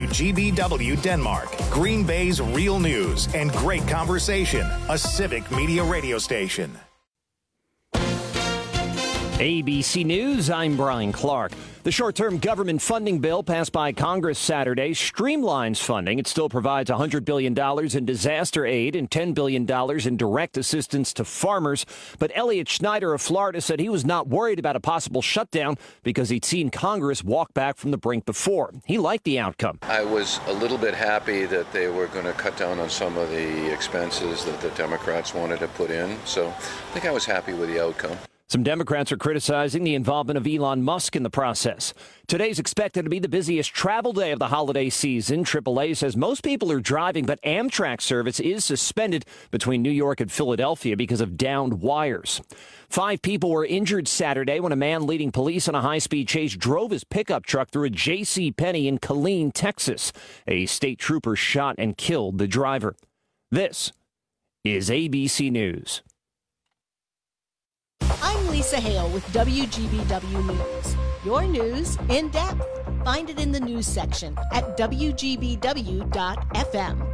WGBW Denmark, Green Bay's real news and great conversation. A Civic Media radio station. ABC News, I'm Brian Clark. The short-term government funding bill passed by Congress Saturday streamlines funding. It still provides $100 billion in disaster aid and $10 billion in direct assistance to farmers. But Elliot Schneider of Florida said he was not worried about a possible shutdown because he'd seen Congress walk back from the brink before. He liked the outcome. I was a little bit happy that they were going to cut down on some of the expenses that the Democrats wanted to put in. So I think I was happy with the outcome. Some Democrats are criticizing the involvement of Elon Musk in the process. Today's expected to be the busiest travel day of the holiday season. AAA says most people are driving, but Amtrak service is suspended between New York and Philadelphia because of downed wires. 5 people were injured Saturday when a man leading police on a high-speed chase drove his pickup truck through a JCPenney in Killeen, Texas. A state trooper shot and killed the driver. This is ABC News. I'm Lisa Hale with WGBW News. Your news in depth. Find it in the news section at WGBW.FM.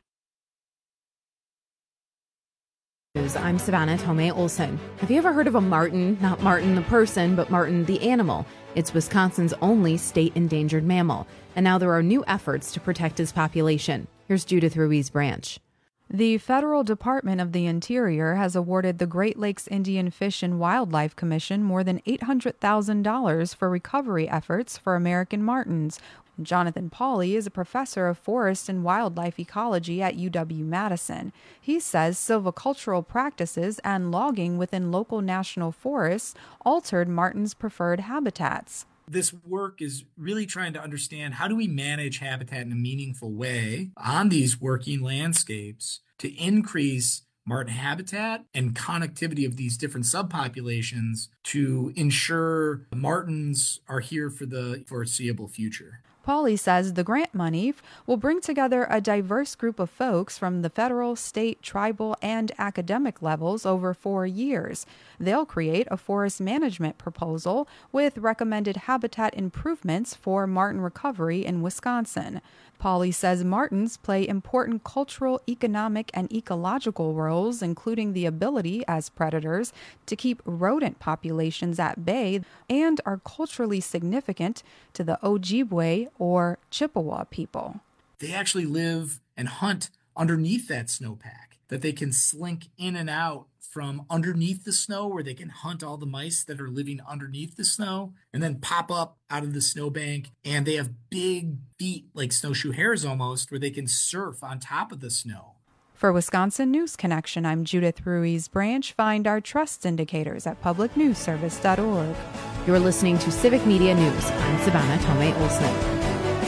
I'm Savannah Tomei Olson. Have you ever heard of a marten? Not Martin the person, but marten the animal. It's Wisconsin's only state endangered mammal. And now there are new efforts to protect its population. Here's Judith Ruiz Branch. The Federal Department of the Interior has awarded the Great Lakes Indian Fish and Wildlife Commission more than $800,000 for recovery efforts for American martens. Jonathan Pauly is a professor of forest and wildlife ecology at UW-Madison. He says silvicultural practices and logging within local national forests altered martens' preferred habitats. This work is really trying to understand how do we manage habitat in a meaningful way on these working landscapes to increase marten habitat and connectivity of these different subpopulations to ensure martens are here for the foreseeable future. Pauly says the grant money will bring together a diverse group of folks from the federal, state, tribal, and academic levels over 4 years. They'll create a forest management proposal with recommended habitat improvements for marten recovery in Wisconsin. Pauly says martens play important cultural, economic, and ecological roles, including the ability as predators to keep rodent populations at bay, and are culturally significant to the Ojibwe or Chippewa people. They actually live and hunt underneath that snowpack, that they can slink in and out from underneath the snow where they can hunt all the mice that are living underneath the snow and then pop up out of the snowbank. And they have big feet like snowshoe hares almost where they can surf on top of the snow. For Wisconsin News Connection, I'm Judith Ruiz Branch. Find our trust indicators at publicnewsservice.org. You're listening to Civic Media News. I'm Savannah Tomei Olson.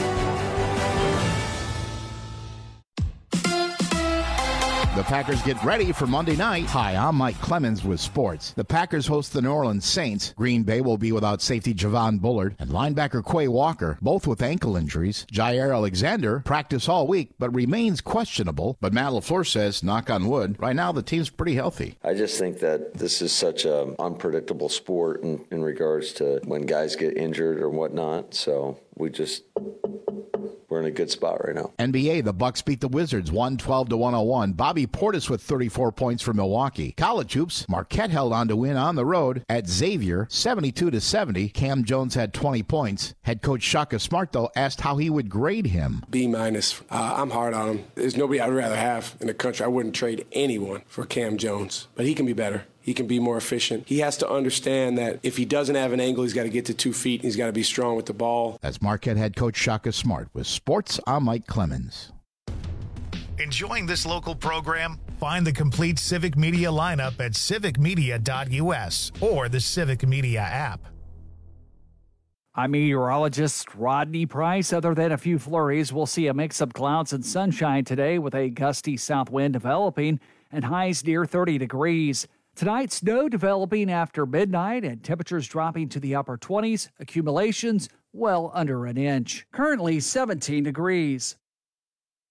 The Packers get ready for Monday night. Hi, I'm Mike Clemens with sports. The Packers host the New Orleans Saints. Green Bay will be without safety Javon Bullard and linebacker Quay Walker, both with ankle injuries. Jair Alexander practiced all week but remains questionable. But Matt LaFleur says, knock on wood, right now the team's pretty healthy. I just think that this is such an unpredictable sport in regards to when guys get injured or whatnot. So we're in a good spot right now. NBA, the Bucks beat the Wizards 112-101. Bobby Portis with 34 points for Milwaukee. College hoops, Marquette held on to win on the road at Xavier 72-70. Cam Jones had 20 points. Head coach Shaka Smart, though, asked how he would grade him. B-. I'm hard on him. There's nobody I'd rather have in the country. I wouldn't trade anyone for Cam Jones, but he can be better. He can be more efficient. He has to understand that if he doesn't have an angle, he's got to get to 2 feet, and he's got to be strong with the ball. That's Marquette head coach Shaka Smart. With sports, I'm Mike Clemens. Enjoying this local program? Find the complete Civic Media lineup at civicmedia.us or the Civic Media app. I'm meteorologist Rodney Price. Other than a few flurries, we'll see a mix of clouds and sunshine today with a gusty south wind developing and highs near 30 degrees. Tonight, snow developing after midnight and temperatures dropping to the upper 20s, accumulations well under an inch. Currently 17 degrees.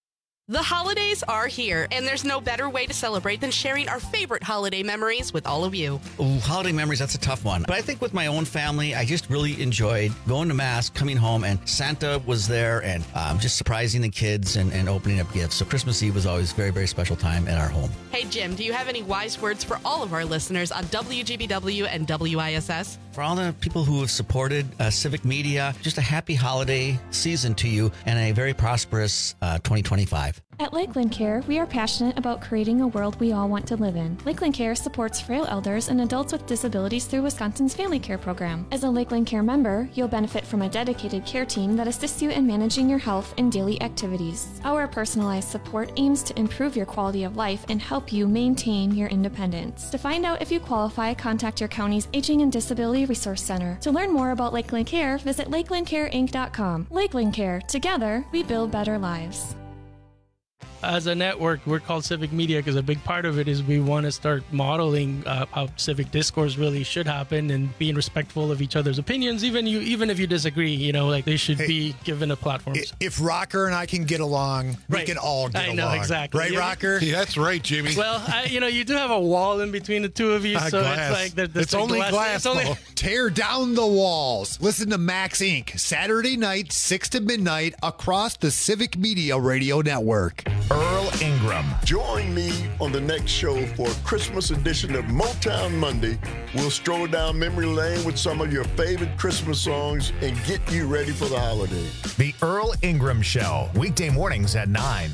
The holidays are here, and there's no better way to celebrate than sharing our favorite holiday memories with all of you. Ooh, holiday memories, that's a tough one. But I think with my own family, I just really enjoyed going to Mass, coming home, and Santa was there, and just surprising the kids and opening up gifts. So Christmas Eve was always a very, very special time at our home. Hey, Jim, do you have any wise words for all of our listeners on WGBW and WISS? For all the people who have supported Civic Media, just a happy holiday season to you and a very prosperous 2025. At Lakeland Care, we are passionate about creating a world we all want to live in. Lakeland Care supports frail elders and adults with disabilities through Wisconsin's Family Care Program. As a Lakeland Care member, you'll benefit from a dedicated care team that assists you in managing your health and daily activities. Our personalized support aims to improve your quality of life and help you maintain your independence. To find out if you qualify, contact your county's Aging and Disability Resource Center. To learn more about Lakeland Care, visit lakelandcareinc.com. Lakeland Care. Together, we build better lives. As a network, we're called Civic Media because a big part of it is we want to start modeling how civic discourse really should happen and being respectful of each other's opinions, even if you disagree. Like they should be given a platform. If Rocker and I can get along, we can all get along. I know, exactly. Right, Rocker? Yeah, that's right, Jimmy. Well, you do have a wall in between the two of you, so glass. It's like it's only glass. Tear down the walls. Listen to Max Inc. Saturday night, 6 to midnight, across the Civic Media Radio Network. Earl Ingram. Join me on the next show for a Christmas edition of Motown Monday. We'll stroll down memory lane with some of your favorite Christmas songs and get you ready for the holiday. The Earl Ingram Show, weekday mornings at 9.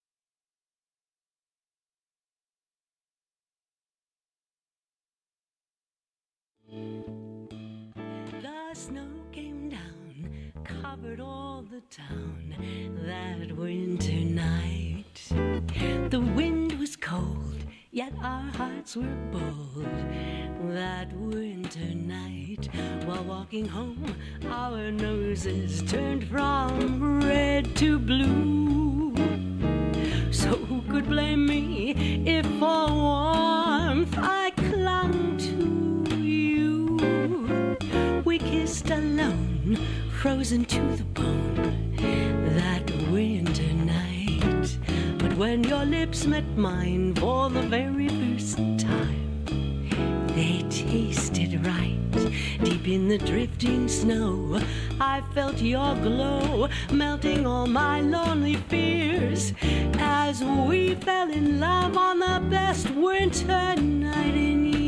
The snow came down, covered all the town that winter night. The wind was cold, yet our hearts were bold. That winter night, while walking home, our noses turned from red to blue. So who could blame me if for warmth I clung to you? We kissed alone, frozen to the bone, that winter night. But when your lips met mine for the very first time, they tasted right. Deep in the drifting snow, I felt your glow, melting all my lonely fears, as we fell in love on the best winter night in years.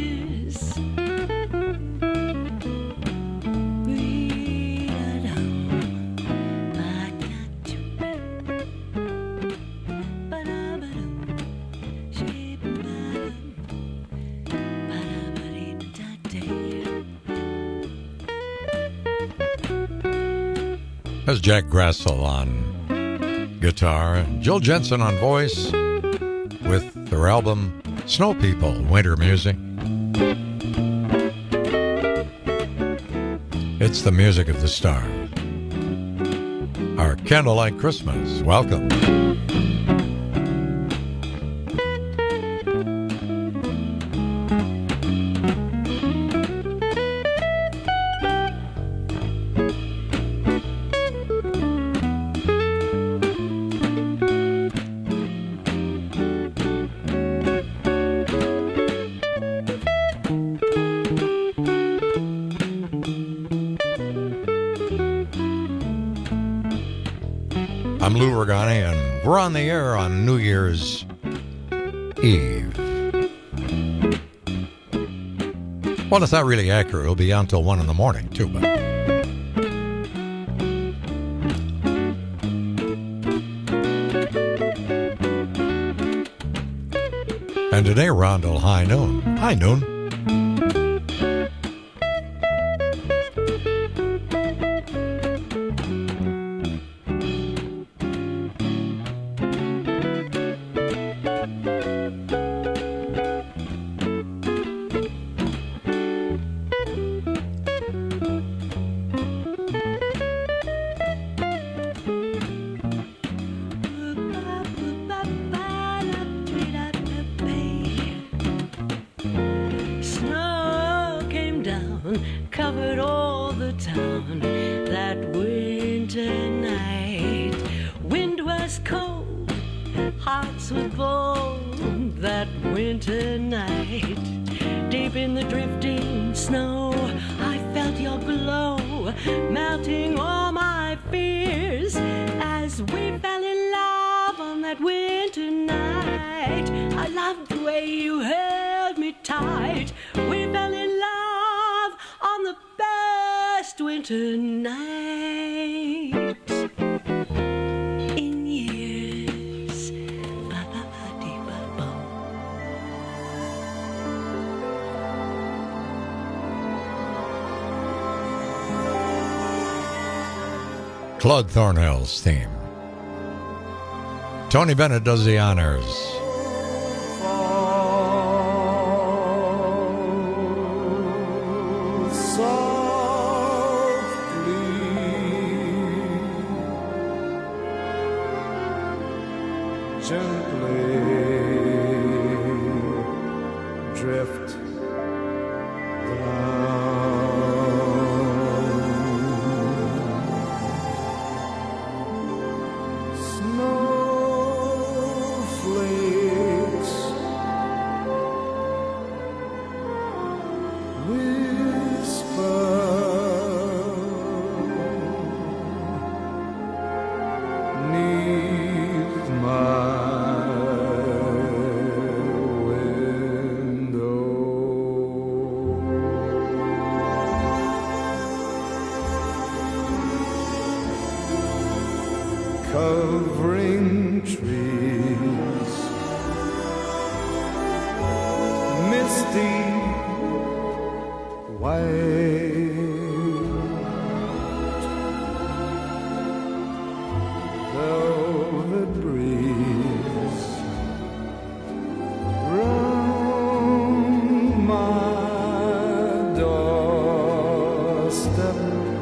That's Jack Grassel on guitar and Jill Jensen on voice with their album Snow People, Winter Music. It's the music of the stars. Our Candlelight Christmas. Welcome. I'm Lou Regani, and we're on the air on New Year's Eve. Well, it's not really accurate. It'll be on until 1 in the morning, too. But and today, Rondell, high noon. High noon. hearts were born that winter night. Deep in the drifting snow, I felt your glow, melting all my fears as we fell in love on that winter night. I loved the way you held me tight. We fell in love on the best winter night in years. Ba-ba-ba-dee-ba-bum. Claude Thornhill's theme. Tony Bennett does the honors. Drift snowflakes whisper neath my window. Covering trees, misty white, velvet breeze round my doorstep.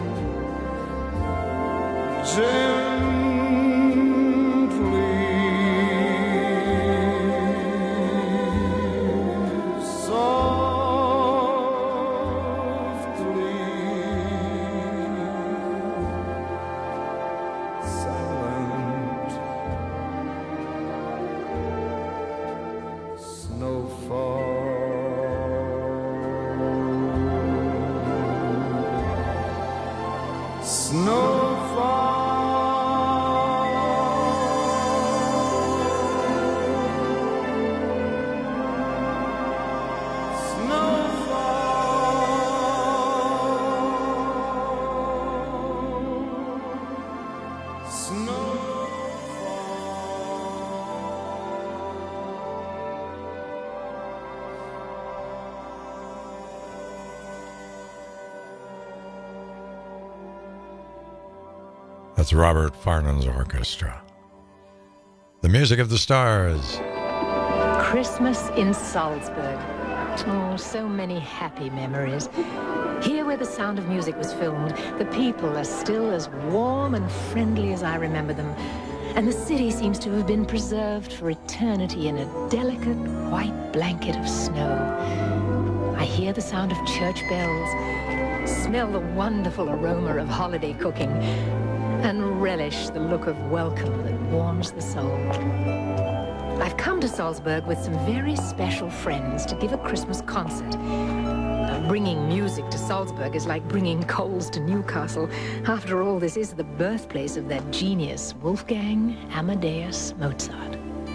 That's Robert Farnham's orchestra. The music of the stars. Christmas in Salzburg. Oh, so many happy memories. Here where the Sound of Music was filmed, the people are still as warm and friendly as I remember them. And the city seems to have been preserved for eternity in a delicate white blanket of snow. I hear the sound of church bells, smell the wonderful aroma of holiday cooking, and relish the look of welcome that warms the soul. I've come to Salzburg with some very special friends to give a Christmas concert. Bringing music to Salzburg is like bringing coals to Newcastle. After all, this is the birthplace of that genius, Wolfgang Amadeus Mozart.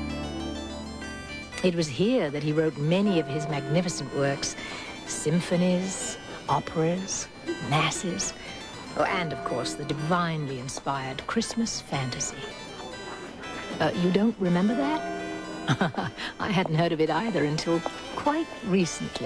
It was here that he wrote many of his magnificent works, symphonies, operas, masses, and, of course, the divinely inspired Christmas fantasy. You don't remember that? I hadn't heard of it either until quite recently.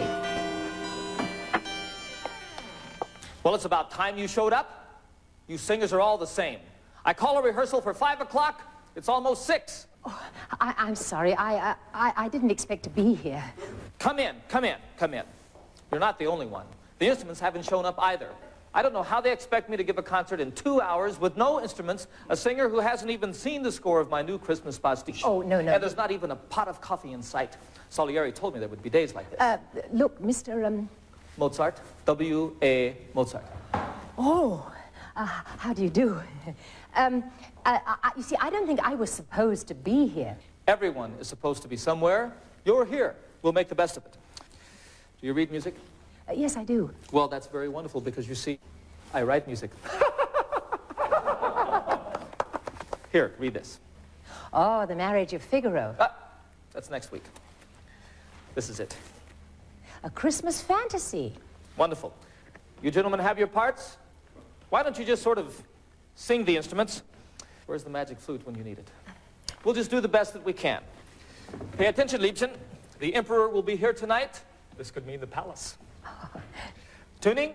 Well, it's about time you showed up. You singers are all the same. I call a rehearsal for 5 o'clock. It's almost 6. Oh, I'm sorry. I didn't expect to be here. Come in. You're not the only one. The instruments haven't shown up either. I don't know how they expect me to give a concert in 2 hours with no instruments, a singer who hasn't even seen the score of my new Christmas pastiche. Oh, no. And there's not even a pot of coffee in sight. Salieri told me there would be days like this. Look, Mr. Mozart, W.A. Mozart. Oh, how do you do? You see, I don't think I was supposed to be here. Everyone is supposed to be somewhere. You're here. We'll make the best of it. Do you read music? Yes, I do. Well, that's very wonderful because you see, I write music. Here, read this. Oh, The Marriage of Figaro. That's next week. This is it. A Christmas fantasy. Wonderful. You gentlemen have your parts? Why don't you just sort of sing the instruments? Where's the magic flute when you need it? We'll just do the best that we can. Pay attention, Liebchen. The Emperor will be here tonight. This could mean the palace. Tuning.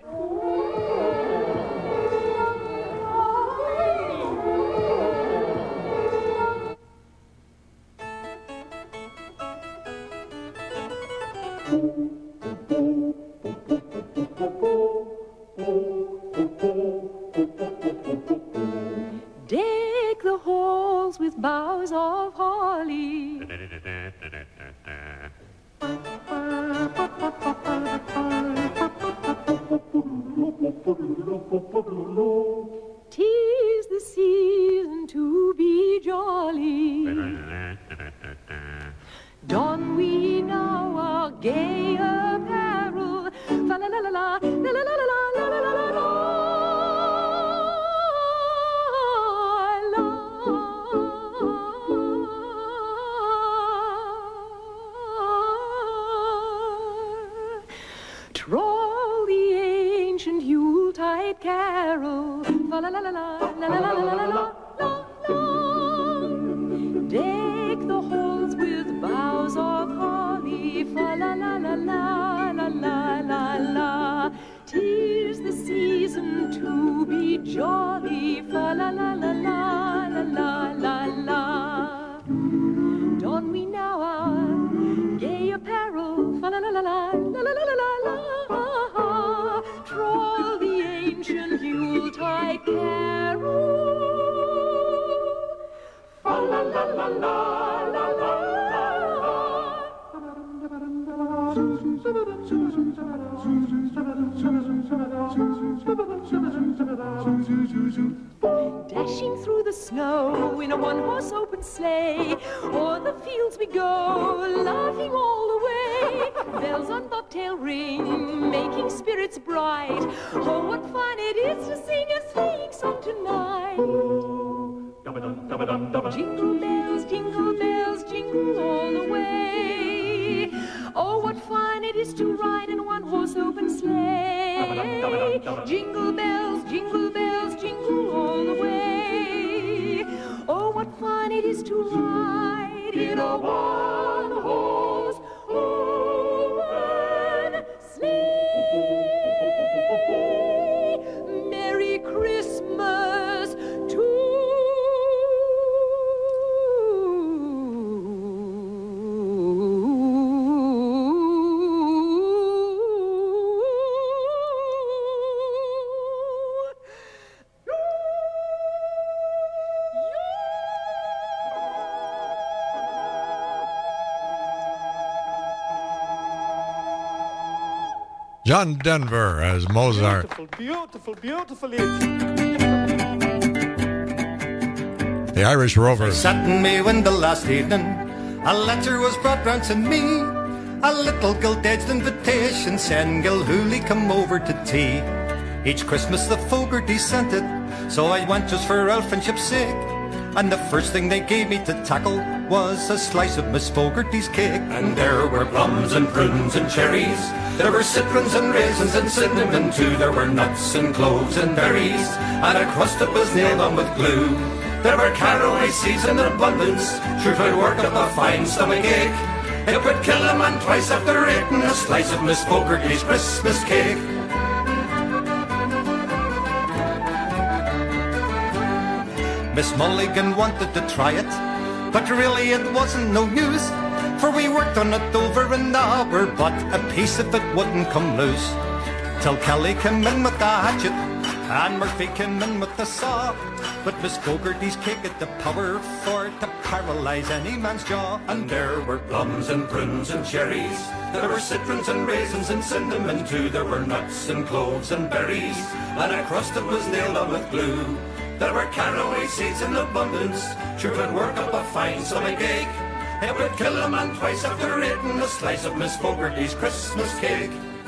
Deck the halls with boughs of holly. Tis the season to be jolly. Don we now our gay apparel. Fa la la la la, la la la la la la la la la. Troll the ancient Yuletide carol. Fa la la la la, la la la la la la la. Deck the halls with boughs of holly. Fa la la la la la la la la. 'Tis the season to be jolly. Fa la la la la la la la la. Don we now our gay apparel. Fa la la la la la la la la la. Troll the ancient Yuletide carol. Fa la la la la la la. Dashing through the snow in a one-horse open sleigh, o'er the fields we go, laughing all the way. Bells on bobtail ring, making spirits bright. Oh, what fun it is to sing a sleighing song tonight. Jingle bells, jingle all the way. Oh, what fun it is to ride in a one-horse open sleigh. Jingle bells, jingle all the way. Oh, what fun it is to ride in a one-horse open sleigh. Merry Christmas to John Denver as Mozart. Beautiful. The Irish Rovers. Sat in me window last evening, a letter was brought round to me. A little gilt-edged invitation saying Gilhooly come over to tea. Each Christmas the Fogarty sent it, so I went just for our friendship's sake. And the first thing they gave me to tackle was a slice of Miss Fogarty's cake. And there were plums and prunes and cherries, there were citrons and raisins and cinnamon too. There were nuts and cloves and berries, and a crust that was nailed on with glue. There were caraway seeds in abundance, sure 'twould work up a fine stomach ache. It would kill a man twice after eating a slice of Miss Fogarty's Christmas cake. Miss Mulligan wanted to try it, but really it wasn't no news. For we worked on it over an hour, but a piece of it wouldn't come loose. Till Kelly came in with the hatchet, and Murphy came in with the saw. But Miss Fogarty's cake had the power for to paralyze any man's jaw. And there were plums and prunes and cherries, there were citrons and raisins and cinnamon too. There were nuts and cloves and berries, and a crust that was nailed on with glue. There were caraway seeds in abundance, sure 'twould work up a fine stomach ache. It would kill a man twice after eating a slice of Miss Fogarty's Christmas cake.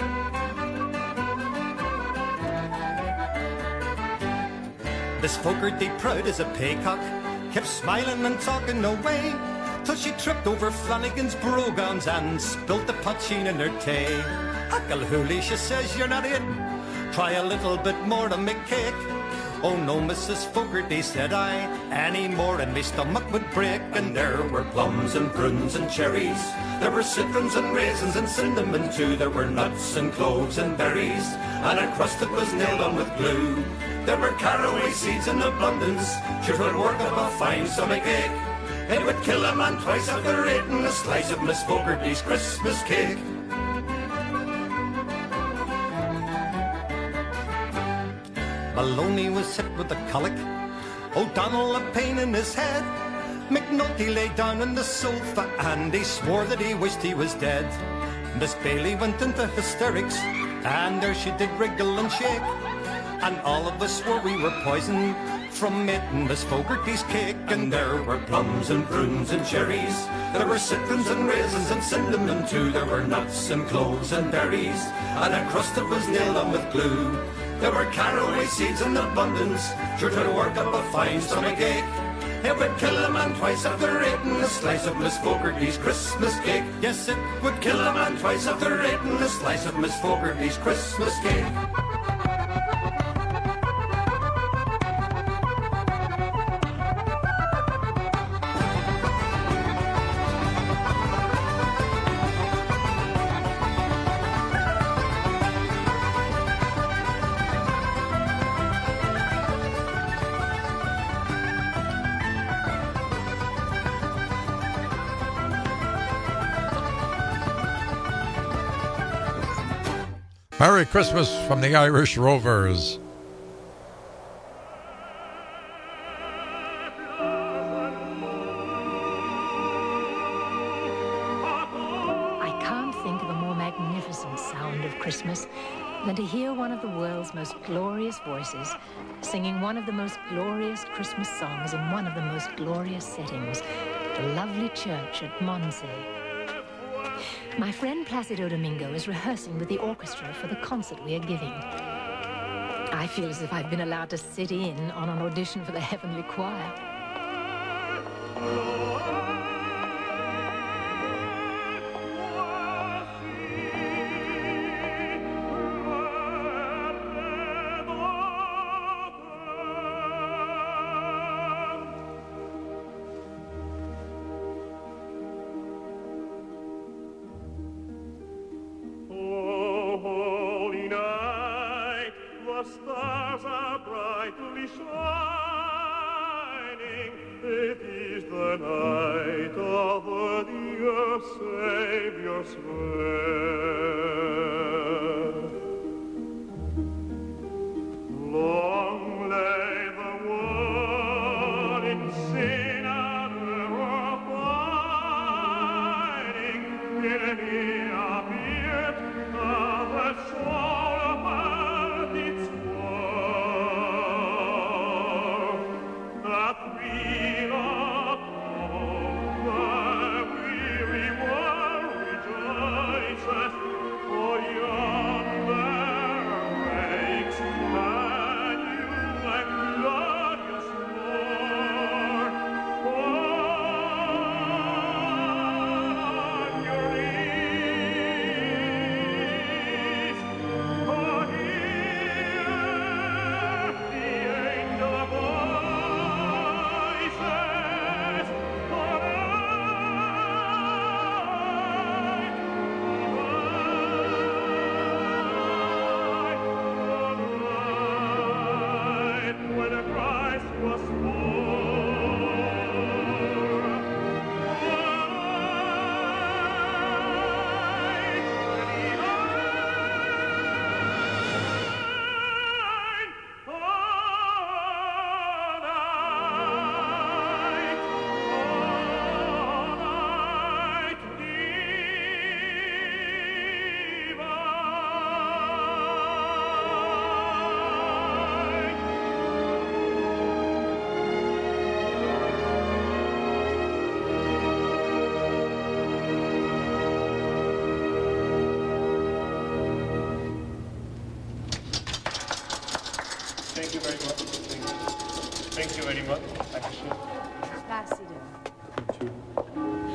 Miss Fogarty, proud as a paycock, kept smiling and talking away, till she tripped over Flanagan's brogans and spilt the poteen in her tay. Huckle Hooley, she says, you're not eating. Try a little bit more to make cake. Oh no, Mrs. Fogarty, said I, any more and my stomach would break. And there were plums and prunes and cherries, there were citrons and raisins and cinnamon too. There were nuts and cloves and berries, and a crust that was nailed on with glue. There were caraway seeds in abundance, sure 'twould work up a fine stomach ache. It would kill a man twice after eating a slice of Miss Fogarty's Christmas cake. Maloney was hit with the colic, O'Donnell a pain in his head. McNulty lay down on the sofa and he swore that he wished he was dead. Miss Bailey went into hysterics and there she did wriggle and shake. And all of us swore we were poisoned from eating Miss Fogarty's cake. And there were plums and prunes and cherries, there were citrons and raisins and cinnamon too. There were nuts and cloves and berries, and a crust that was nailed on with glue. There were caraway seeds in abundance, sure to work up a fine stomach ache. It would kill a man twice after eating a slice of Miss Fogarty's Christmas cake. Yes, it would kill a man twice after eating a slice of Miss Fogarty's Christmas cake. Merry Christmas from the Irish Rovers. I can't think of a more magnificent sound of Christmas than to hear one of the world's most glorious voices singing one of the most glorious Christmas songs in one of the most glorious settings, the lovely church at Mondsey. My friend Placido Domingo is rehearsing with the orchestra for the concert we are giving. I feel as if I've been allowed to sit in on an audition for the Heavenly Choir. Stars are brightly shining. It is the night of the dear Saviour's birth. Long lay the world in sin and error pining, till he appeared, the soul of earth its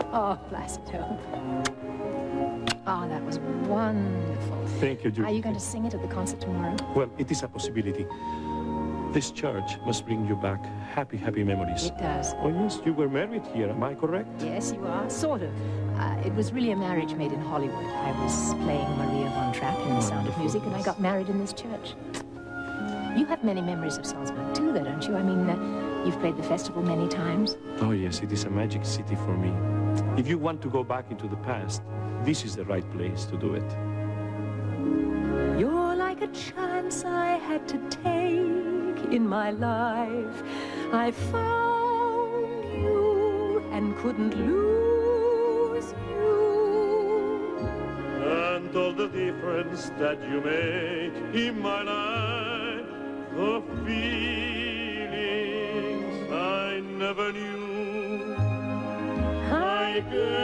Oh, Placido. Oh, that was wonderful. Thank you, Julie. Are you going to sing it at the concert tomorrow? Well, it is a possibility. This church must bring you back happy, happy memories. It does. Oh, yes, you were married here, am I correct? Yes, you are. Sort of. It was really a marriage made in Hollywood. I was playing Maria von Trapp in The Sound of Music, and I got married in this church. You have many memories of Salzburg, too, though, don't you? I mean, you've played the festival many times. Oh, yes, it is a magic city for me. If you want to go back into the past, this is the right place to do it. You're like a chance I had to take in my life. I found you and couldn't lose you. And all the difference that you make in my life, the feelings I never knew. I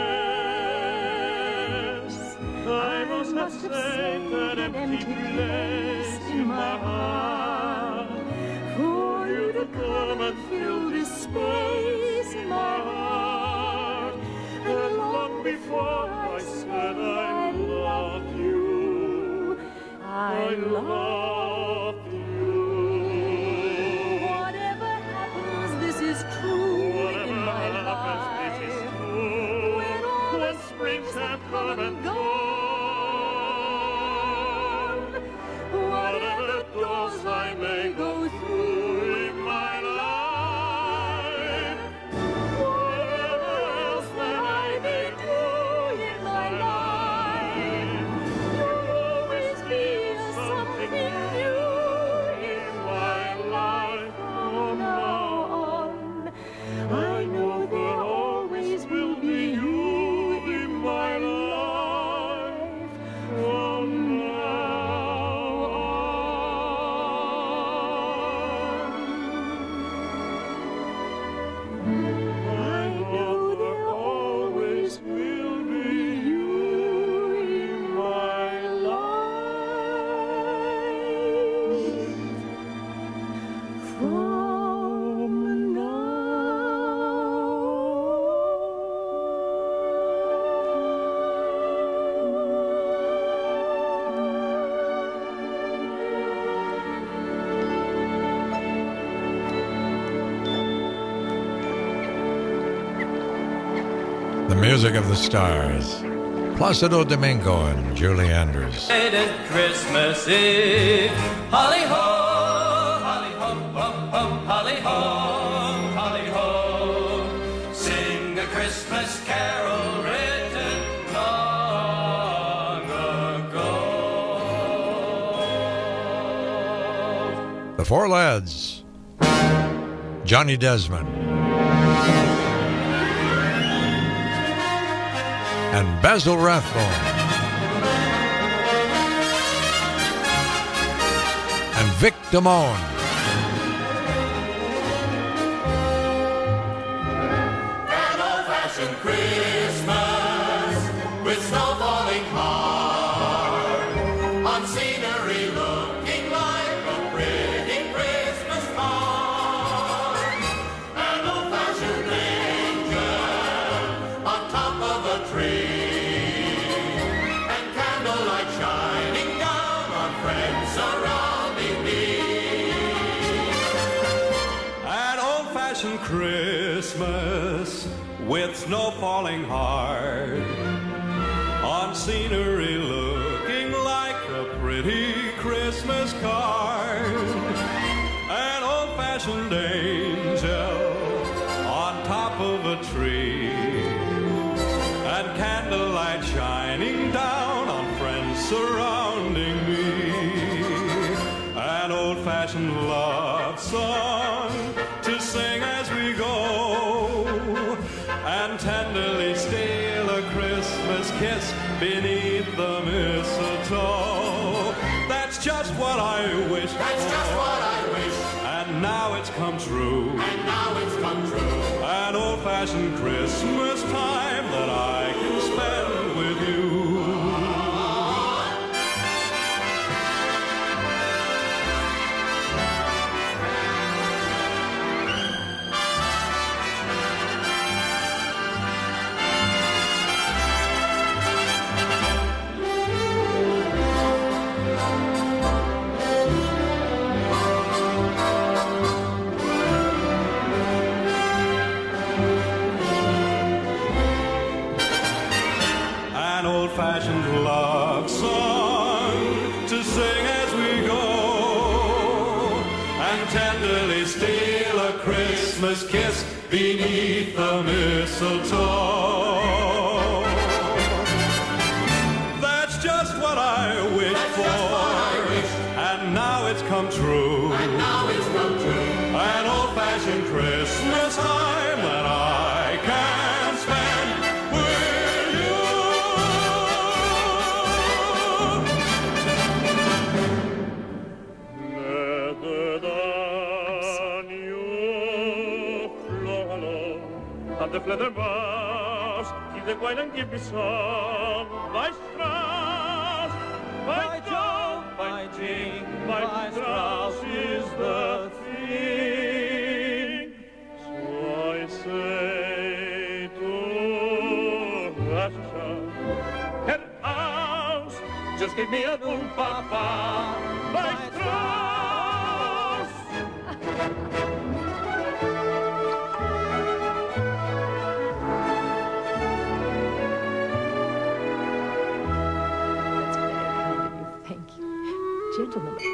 guess I must have saved an empty place in my heart for you to come and fill this space in my heart. And long before I said I love you, I love you. Whatever happens, this is true in my life. When all the springs have come and gone, whatever doors I may go through in my life, whatever else that I may do in my life, you'll always be something new in my life from now on. I know there always will be you in my life from now on. I know there always will be you in my life from now. The music of the stars. Placido Domingo and Julie Andrews. Christmas Eve, holly ho, holly ho, ho, ho, holly ho, holly ho. Sing a Christmas carol written long ago. The Four Lads. Johnny Desmond. And Basil Rathbone. And Vic Damone. An old-fashioned Christmas with snow falling hard on scenery looking like a pretty Christmas card. An old-fashioned angel on top of a tree. Christmas with snow falling hard on scenery looking like a pretty Christmas card. An old-fashioned angel on top of a tree and candlelight shining down on friends surrounding me. An old-fashioned love song to sing as we go, and tenderly steal a Christmas kiss beneath the mistletoe. That's just what I wish. That's just what I wish. And now it's come true. And now it's come true. An old-fashioned Christmas time that I can spend with you. Christmas kiss beneath the mistletoe. That's just what I wished for, and now it's come true. An old-fashioned Christmas time that I can spend with de Fledermaus, die de Weiland give me some. By Strauss, by Joe, by Jing, by Strauss is the thing. So I say to Asha, Herr Aus, just give me a new papa, by Strauss. Gentlemen.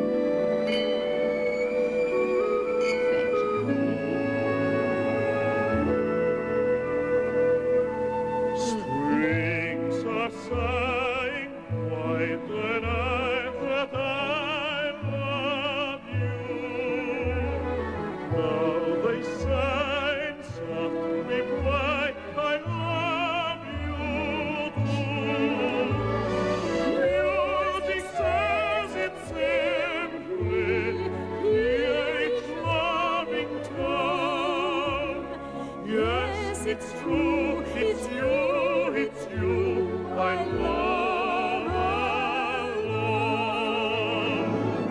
Strings are sighing, white the night that I love you. Now they sigh, softly cry, I love you too. Music says it simply, hear each loving tone. Yes, it's true, it's you, I love alone.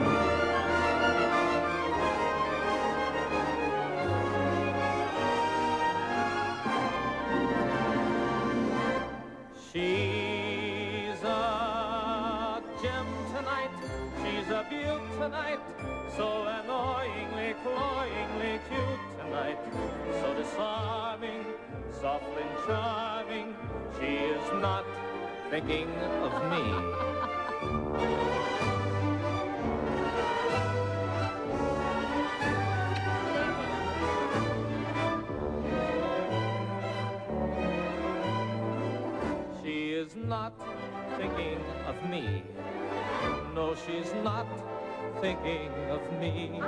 She's a gem tonight, she's a beaut tonight, so annoyingly, cloyingly cute tonight, so disarming, softly charming, she is not thinking of me. She is not thinking of me. No, she's not thinking of me.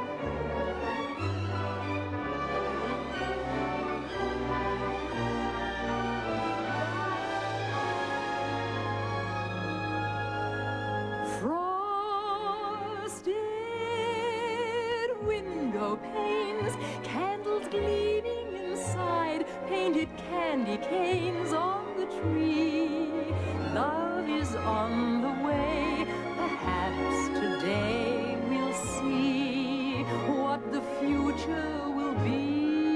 Frosted window panes, candles gleaming inside, painted candy canes on the tree. Love is on the way, perhaps today we'll see what the future will be.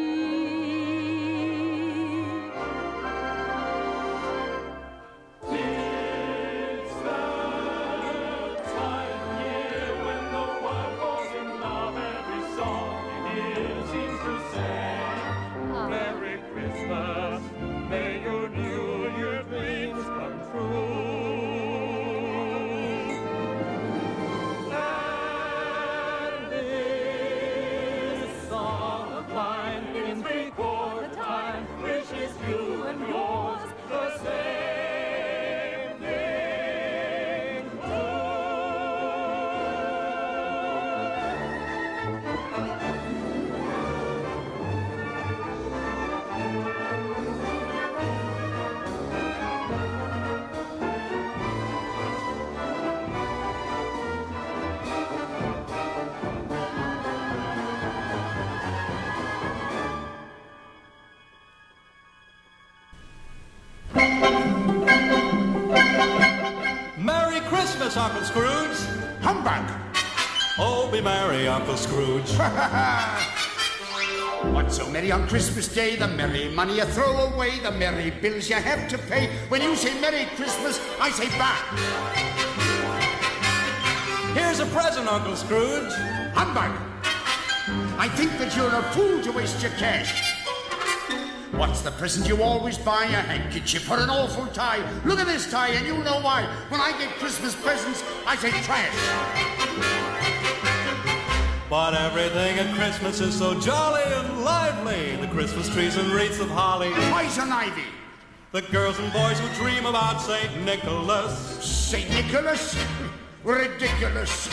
It's the time of year when the world falls in love. Every song you hear seems to say, Merry Christmas, may your New Year dreams come true. And this song of mine in three-quarter time wishes you and yours the same thing Merry Christmas, Uncle Scrooge. Humbug! Oh, be merry, Uncle Scrooge. What's so merry on Christmas Day? The merry money you throw away, the merry bills you have to pay. When you say Merry Christmas, I say bah! Here's a present, Uncle Scrooge. Humbug! I think that you're a fool to waste your cash. What's the present you always buy? A handkerchief or an awful tie. Look at this tie and you'll know why. When I get Christmas presents, I say trash. But everything at Christmas is so jolly and lively. The Christmas trees and wreaths of holly. Poison ivy. The girls and boys who dream about St. Nicholas. St. Nicholas? Ridiculous.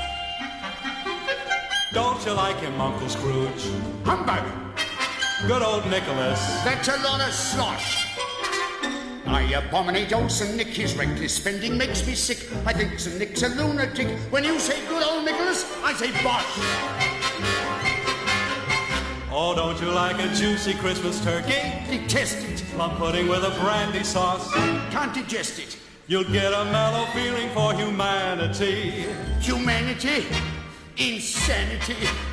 Don't you like him, Uncle Scrooge? Humbug. Good old Nicholas. That's a lot of slosh. I abominate old St. Nick. His reckless spending makes me sick. I think St. Nick's a lunatic. When you say good old Nicholas, I say bosh. Oh, don't you like a juicy Christmas turkey? Detest it. Plum pudding with a brandy sauce. Can't digest it. You'll get a mellow feeling for humanity. Humanity? Insanity.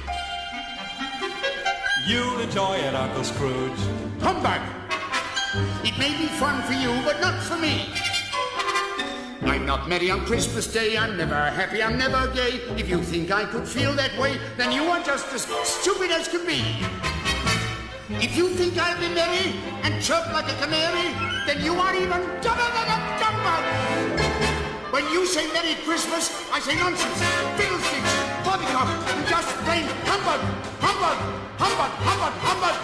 You'll enjoy it, Uncle Scrooge. Humbug. It may be fun for you, but not for me. I'm not merry on Christmas Day. I'm never happy. I'm never gay. If you think I could feel that way, then you are just as stupid as can be. If you think I'll be merry and chirp like a canary, then you are even dumber than a dumber. When you say Merry Christmas, I say nonsense, fiddlesticks, poppycock, and just plain humbug, humbug, humbug, humbug, humbug.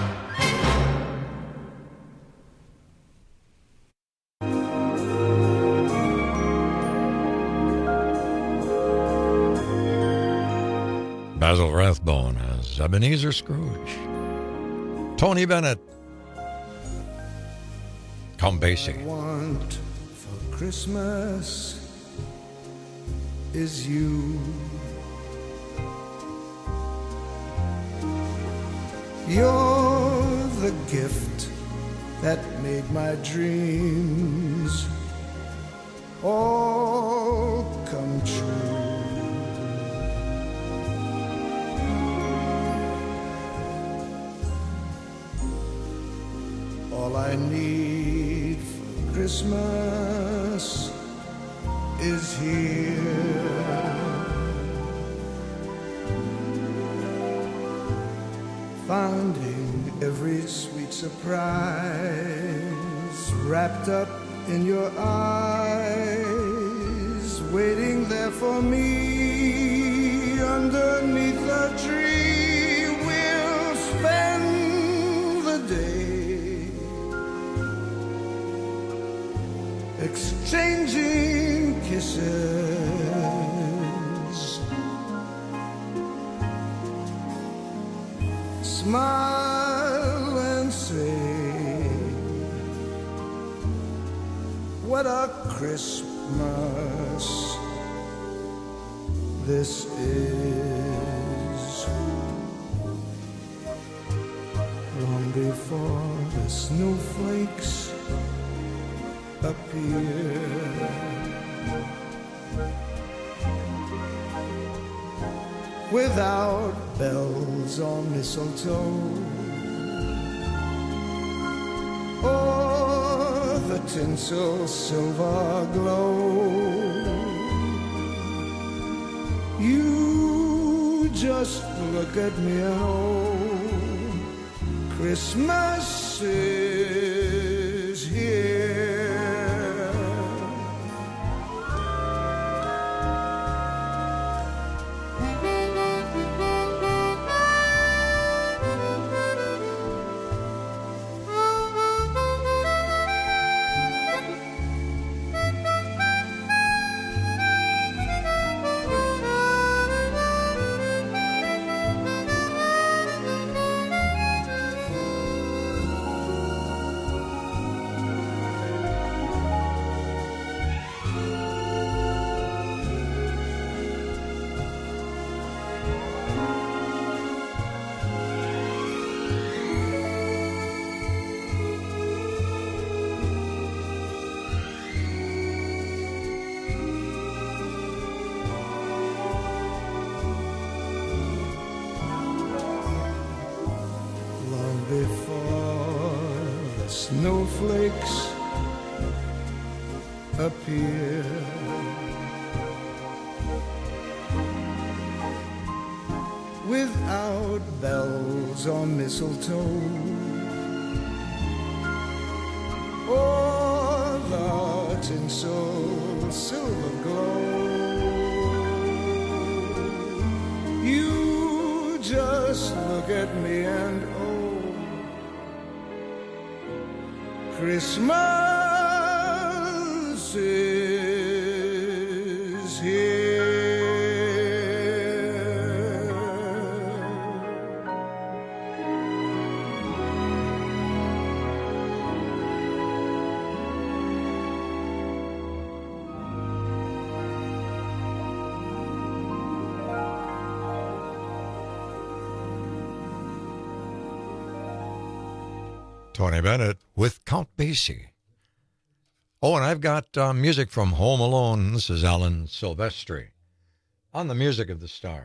Basil Rathbone as Ebenezer Scrooge. Tony Bennett. Count Basie. What I want for Christmas is you. You're the gift that made my dreams all come true. All I need for Christmas is here. Finding every sweet surprise wrapped up in your eyes, waiting there for me underneath the tree. We'll spend the day exchanging kisses. Smile and say, what a Christmas this is. Long before the snowflakes appear, without bells or mistletoe, or the tinsel silver glow, you just look at me and oh, Christmas is here. Snowflakes appear, without bells or mistletoe, or the tinsel silver glow, you just look at me and oh, Christmas is here. Tony Bennett with Count Basie. Oh, and I've got music from Home Alone. This is Alan Silvestri on the Music of the Stars.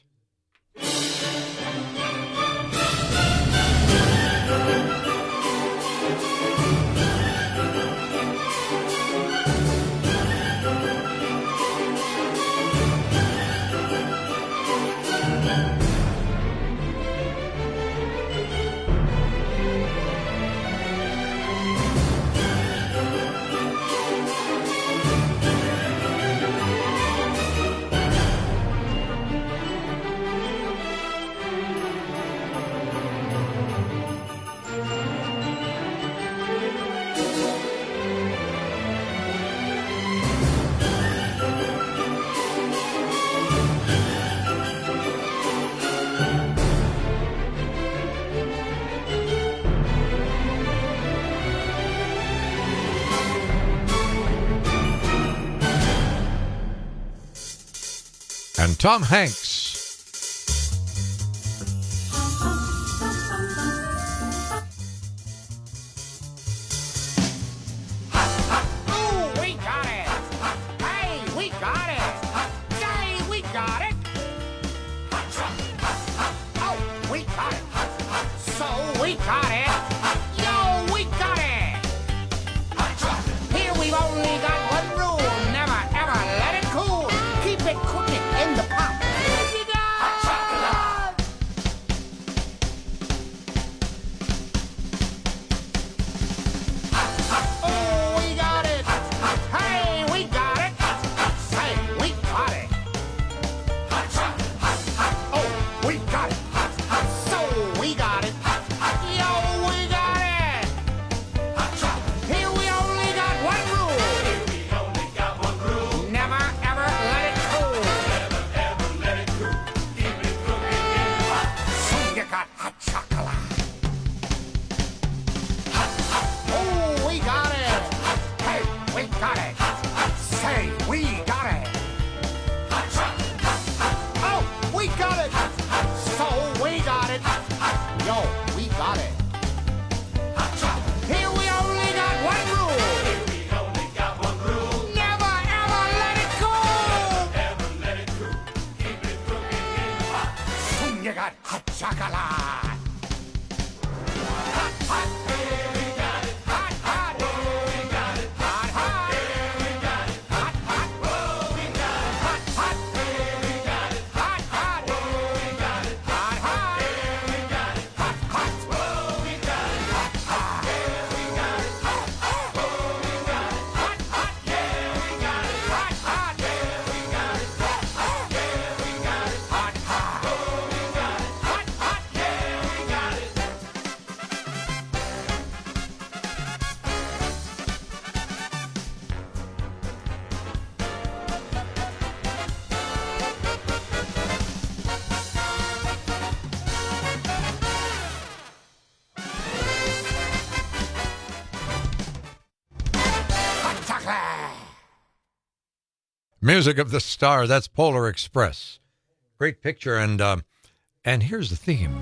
And Tom Hanks. Oh, we got it! Hey, we got it! Say, we got it! Oh, we got it! So, we got it! Yo, we got it! Here we've only got one rule. Never, ever let it cool. Keep it cooking in the pot. Oh, we got it! Hey, we got it! Say, we got it! Oh, we got it! So, we got it! Yo, we got it! Here we only got one rule. Never, ever let it cool. So you got hot chocolate. Oh, we got it! Hey, we got it! Say, we got it! Oh, we got it! So, we got it! Yo, we got it! Here we only got one rule. Never, ever let it go! So you got hot chocolate! Hot, hot! Hot, hot! Hot, hot! Hot, hot! Hot, hot! Hot, hot! Hot, hot! Hot, hot! Music of the Stars. That's Polar Express. Great picture, and here's the theme.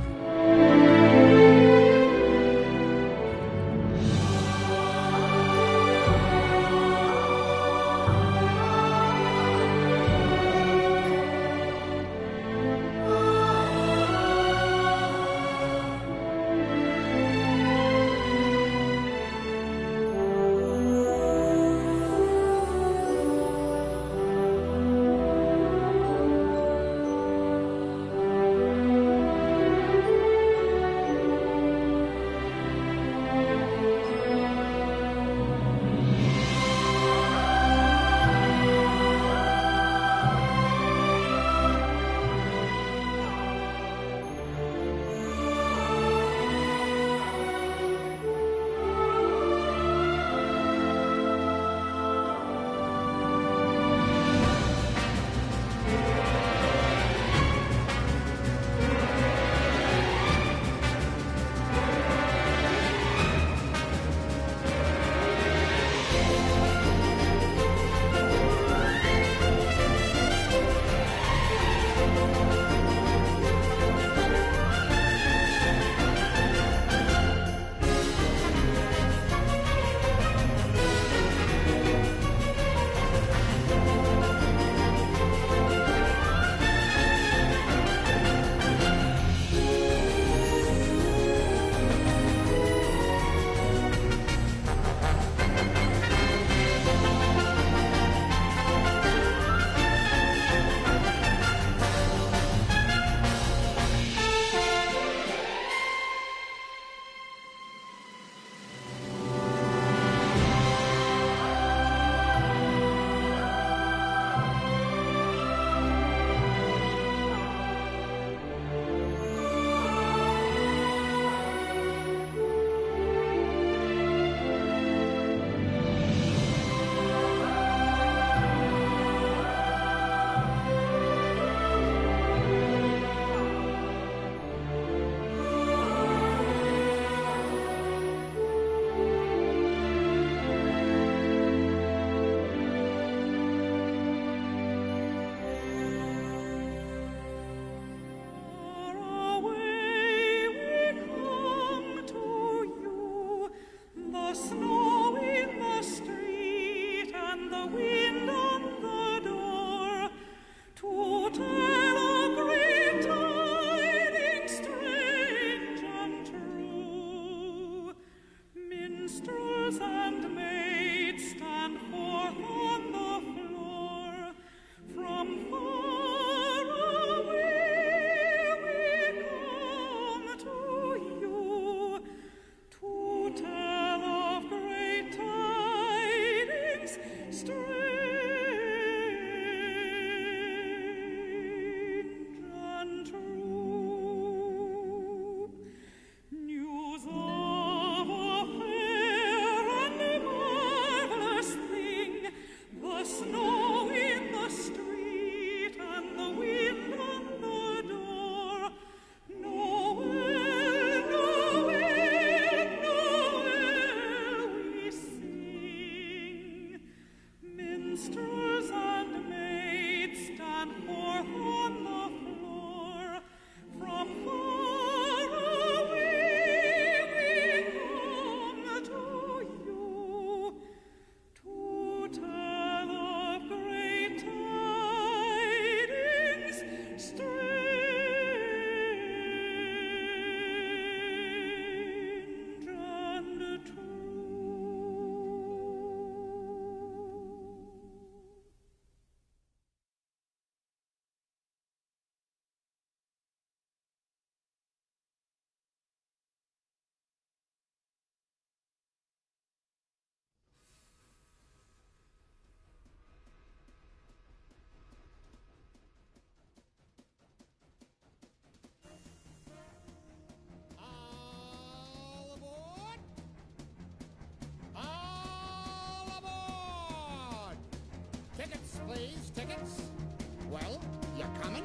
Please, tickets? Well, you coming?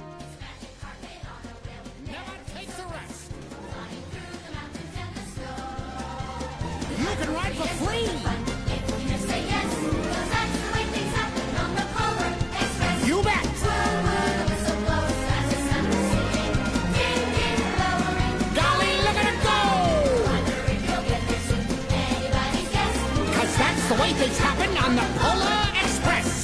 Never takes a rest. You can ride for free. You bet. Golly, look at it go. 'Cause that's the way things happen on the Polar Express.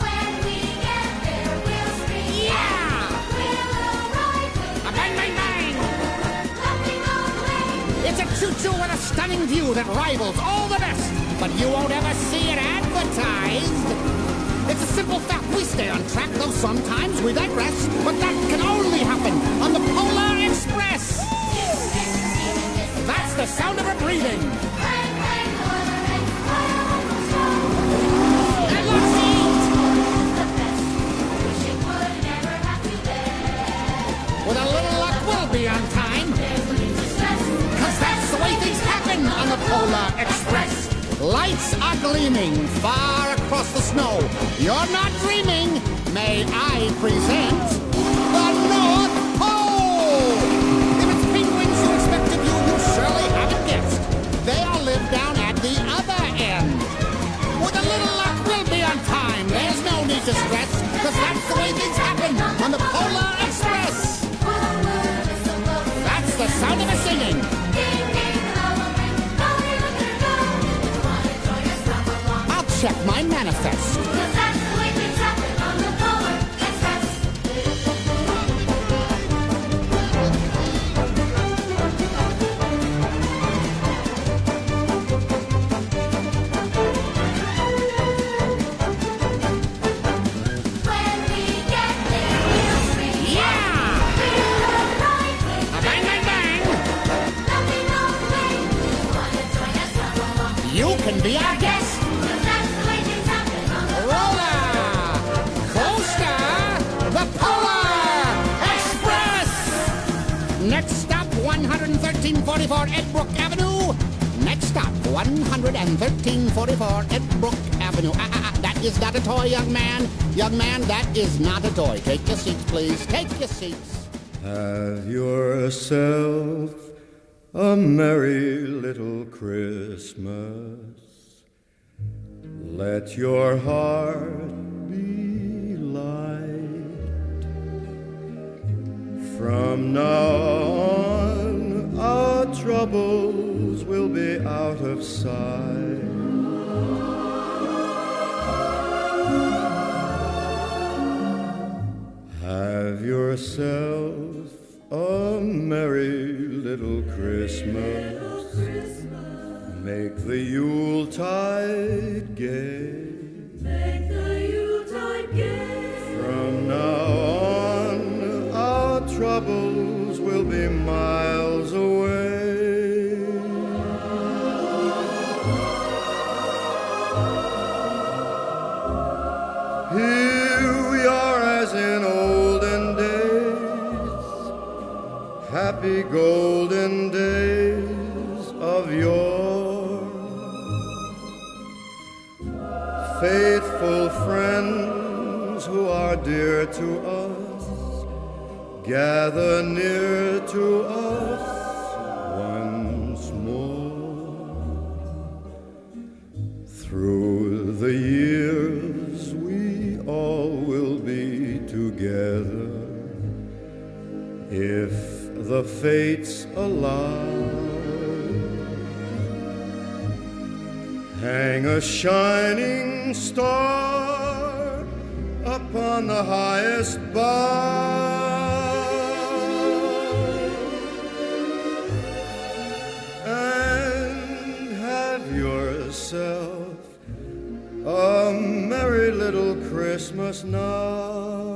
Choo-choo with a stunning view that rivals all the best, but you won't ever see it advertised. It's a simple fact, we stay on track, though sometimes we digress, but that can only happen on the Polar Express. That's the sound of her breathing. And let's eat! With a little luck, we'll be on time. That's the way things happen on the Polar Express. Lights are gleaming far across the snow. You're not dreaming. May I present the North Pole? If it's penguins you expected, you surely haven't guessed. They all live down at the other end. With a little luck, we'll be on time. There's no need to stress, because that's the way things happen on the Polar Express. That's the sound of her singing. Check my manifest. You can be our guest. Next stop, 11344 Edbrook Avenue. Next stop, 11344 Edbrook Avenue. That is not a toy, young man. Young man, that is not a toy. Take your seats, please. Take your seats. Have yourself a merry little Christmas. Let your heart be light. From now on, our troubles will be out out of sight. Have yourself a merry little Christmas. Make the Yuletide gay. Make the Yuletide gay. From now on, our troubles will be miles away. Here we are as in olden days, happy golden days of yore. Faithful friends who are dear to us, gather near to us once more. Through the years we all will be together, if the fates allow. Hang a shining star upon the highest bough, and have yourself a merry little Christmas now.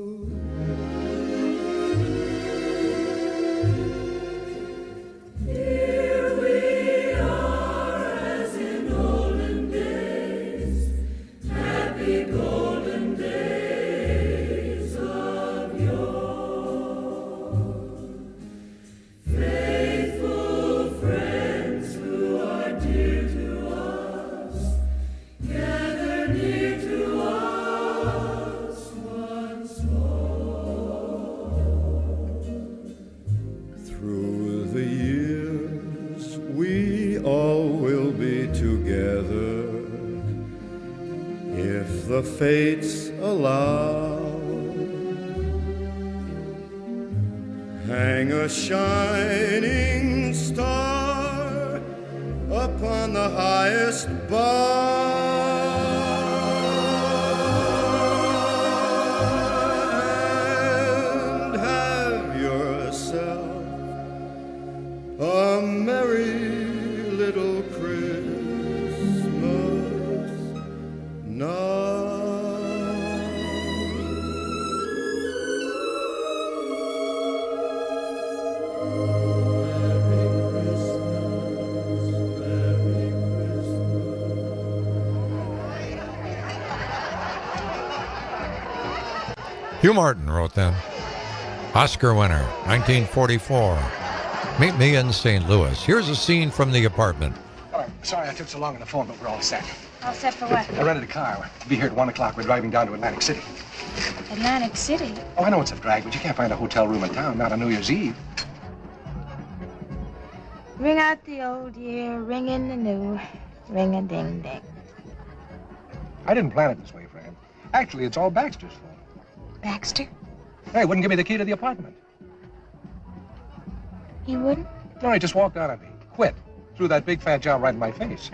Here we are as in olden days, happy golden days of yore. Faithful friends who are dear to us, gather near to us once more. Through the years we all will be together, if the fates allow. Hang a shining star upon the highest bough, and have yourself a merry little Christmas now. Hugh Martin wrote them. Oscar winner, 1944. Meet me in St. Louis. Here's a scene from The Apartment. Oh, sorry I took so long on the phone, but we're all set. All set for what? I rented a car. We'll be here at 1 o'clock. We're driving down to Atlantic City. Atlantic City? Oh, I know it's a drag, but you can't find a hotel room in town, not on New Year's Eve. Ring out the old year, ring in the new, ring-a-ding-ding. I didn't plan it this way, Fran. Actually, it's all Baxter's fault. Baxter? Hey, wouldn't give me the key to the apartment. He wouldn't? No, he just walked out on me. Quit. Threw that big fat job right in my face.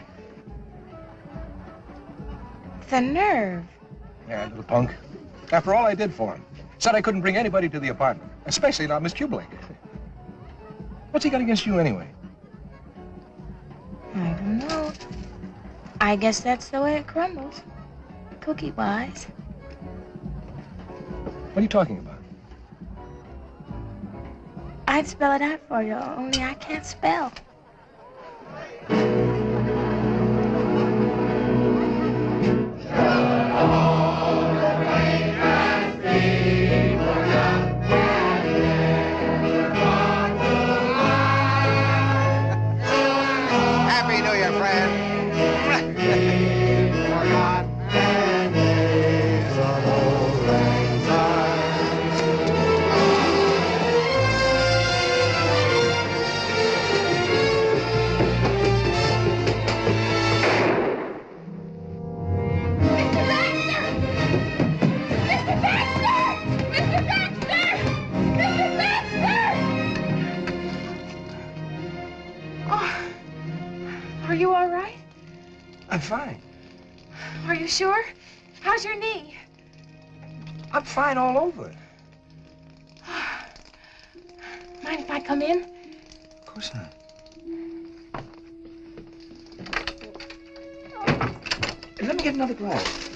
The nerve. Yeah, little punk. After all I did for him. Said I couldn't bring anybody to the apartment. Especially not Miss Kubelik. What's he got against you anyway? I don't know. I guess that's the way it crumbles. Cookie-wise. What are you talking about? I'd spell it out for you, only I can't spell. Happy New Year, friend. Are you all right? I'm fine. Are you sure? How's your knee? I'm fine all over. Mind if I come in? Of course not. Let me get another glass.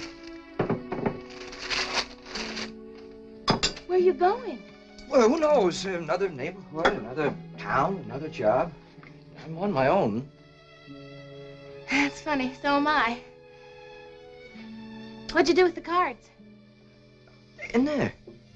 Where are you going? Well, who knows? Another neighborhood, another town, another job. I'm on my own. That's funny. So am I. What'd you do with the cards? In there.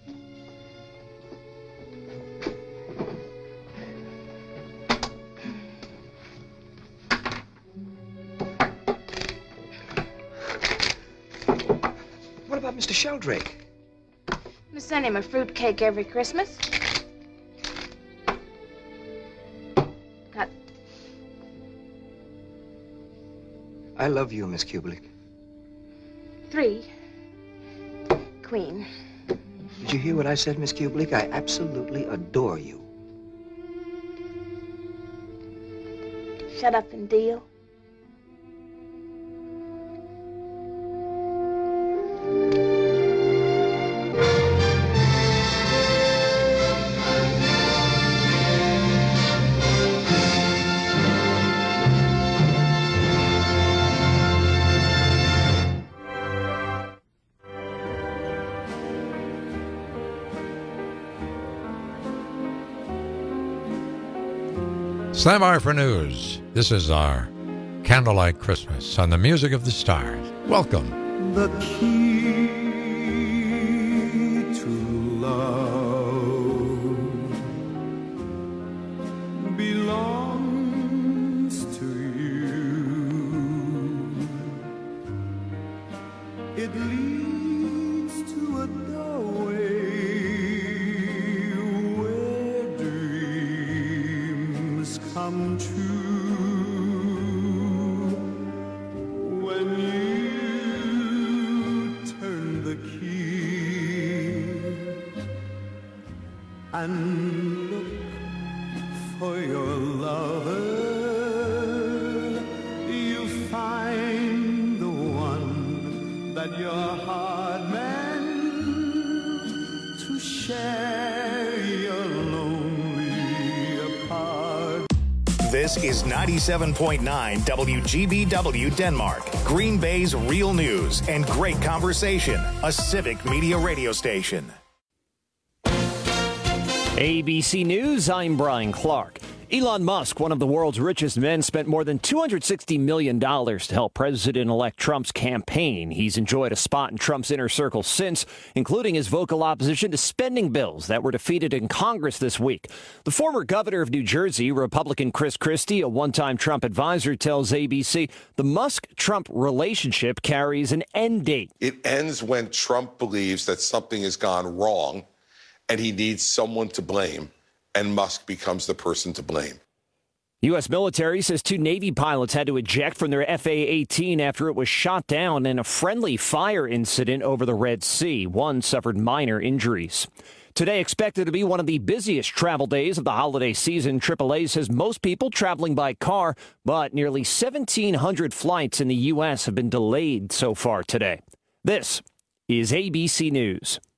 What about Mr. Sheldrake? I send him a fruitcake every Christmas. Got... I love you, Miss Kubelik. 3. Queen. Did you hear what I said, Miss Kubelik? I absolutely adore you. Shut up and deal. Stand by for news. This is our Candlelight Christmas on the Music of the Stars. Welcome. The key to love belongs to you. It leads to a doorway where dreams come true. When you turn the key and look for your lover, you find the one that your heart meant to share your lonely apart. This is 97.9 WGBW Denmark, Green Bay's real news and great conversation, a civic media radio station. ABC News, I'm Brian Clark. Elon Musk, one of the world's richest men, spent more than $260 million to help President-elect Trump's campaign. He's enjoyed a spot in Trump's inner circle since, including his vocal opposition to spending bills that were defeated in Congress this week. The former governor of New Jersey, Republican Chris Christie, a one-time Trump advisor, tells ABC the Musk-Trump relationship carries an end date. It ends when Trump believes that something has gone wrong and he needs someone to blame, and Musk becomes the person to blame. U.S. military says 2 Navy pilots had to eject from their FA-18 after it was shot down in a friendly fire incident over the Red Sea. One suffered minor injuries. Today expected to be one of the busiest travel days of the holiday season. AAA says most people traveling by car, but nearly 1,700 flights in the U.S. have been delayed so far today. This is ABC News.